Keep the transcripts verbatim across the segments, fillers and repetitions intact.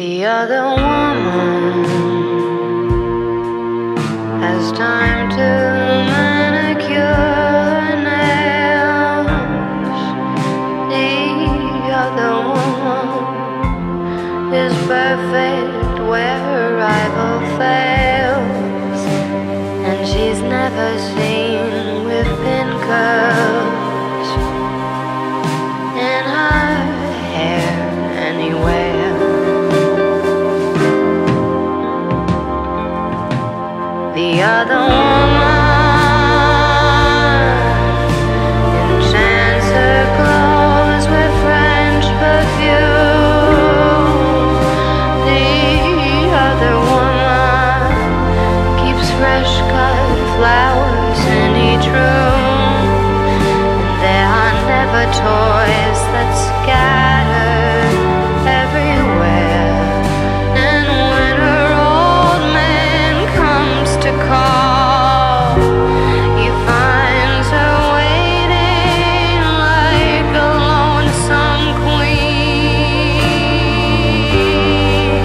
The other woman has time to manicure her nails. The other woman is perfect where her rival fails, and she's never seen with pin curls in her hair anywhere. The other woman enchants her clothes with French perfume. The other woman keeps fresh cut flowers in each room. There are never toys that scatter everywhere. And when her old man comes to call, he finds her waiting like a lonesome queen.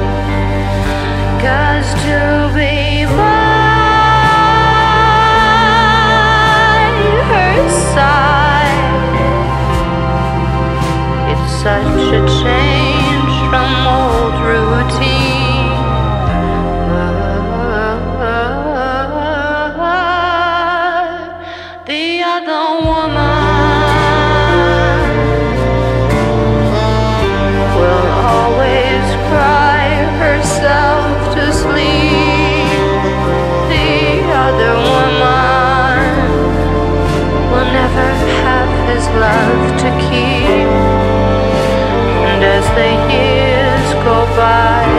'Cause to be by her side, it's such a change from old routine. The other woman will always cry herself to sleep. The other woman will never have his love to keep. And as the years go by,